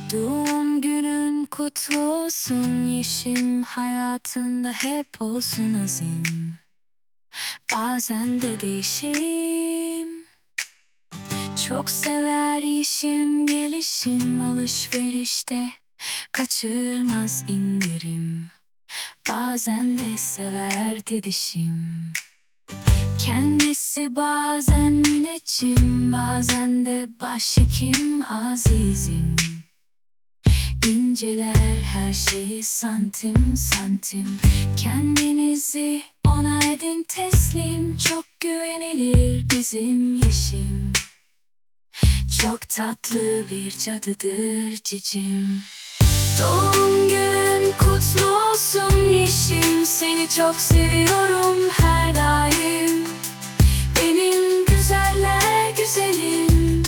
Doğum günün kutlu olsun Yeşim, hayatında hep olsun azim. Bazen de değişim. Çok sever Yeşim gelişim, alışverişte kaçırmaz indirim. Bazen de sever didişim. Kendisi bazen müneccim, bazen de başhekim azizim. İnceler her şeyi santim santim. Kendinizi ona edin teslim. Çok güvenilir bizim Yeşim. Çok tatlı bir cadıdır cicim. Doğum günün kutlu olsun Yeşim. Seni çok seviyorum.